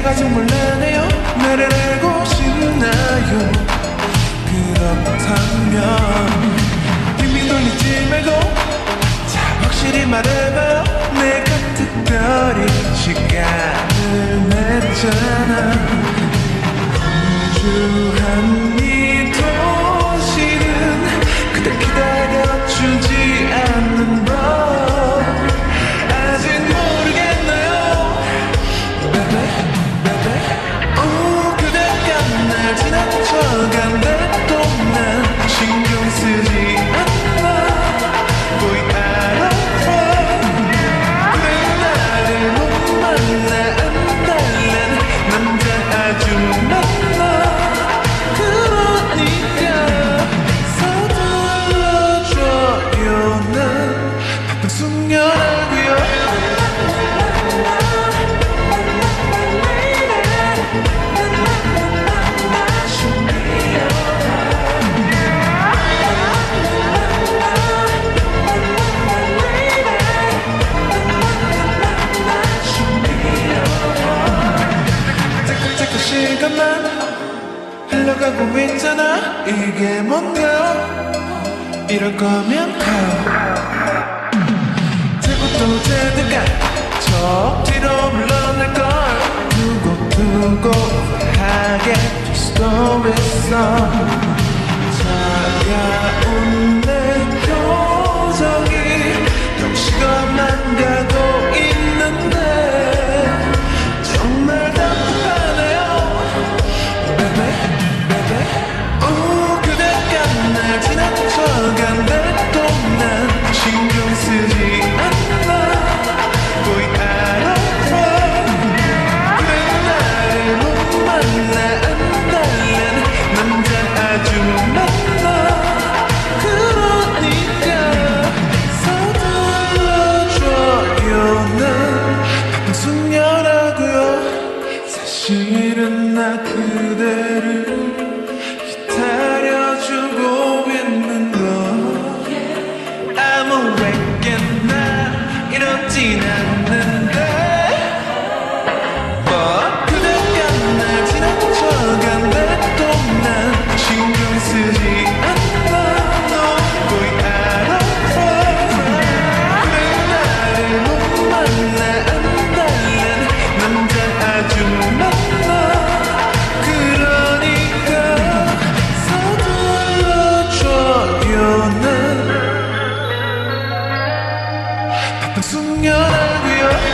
제가 정말라네요. 나를 알고 싶나요? 그렇다면 빙빙 돌리지 말고 자 확실히 말해봐요. 내가 특별히 시간을 냈잖아. 분주한 이 도시는 그댈 기다려주지 않는 법 아직 모르겠나요? Baby, baby. 오 그대가 날 지나쳐간다도 난 신경 쓰지 않아. 보이 알아 그래 나를 못 만나 안 달란 남자 아주 많아. 그러니까 서둘러줘요. 난 바쁜 숙녀라고요. 자꾸 시간만 흘러가고 있잖아. 이게 뭔가 이럴 거면 자꾸 또 제드가 저 뒤로 물러날걸. 두고 하게 될 수도 있어. 차가운 내 표정이 좀 식어만 가고 있는데 정말 답답하네요. Baby, baby. 오 그대가 날 지나쳐간다도 난 신경 쓰지 않아. 보이 알아 그래 나를 못 만나 안 달란 남자 아주 많아. 그러니까 서둘러줘요. 난 바쁜 숙녀라고요. 사실은 나 그대를 기다려주고 있는 거 아무에게나 이렇진 않는데 그대가 날 지나쳐간다도 난 신경 쓰지 않아. 너 보이 알아 그래 나를 못 만나 안 달란 남자 아주 많아. 그러니까 서둘러줘요. 난 바쁜 숙녀라고요.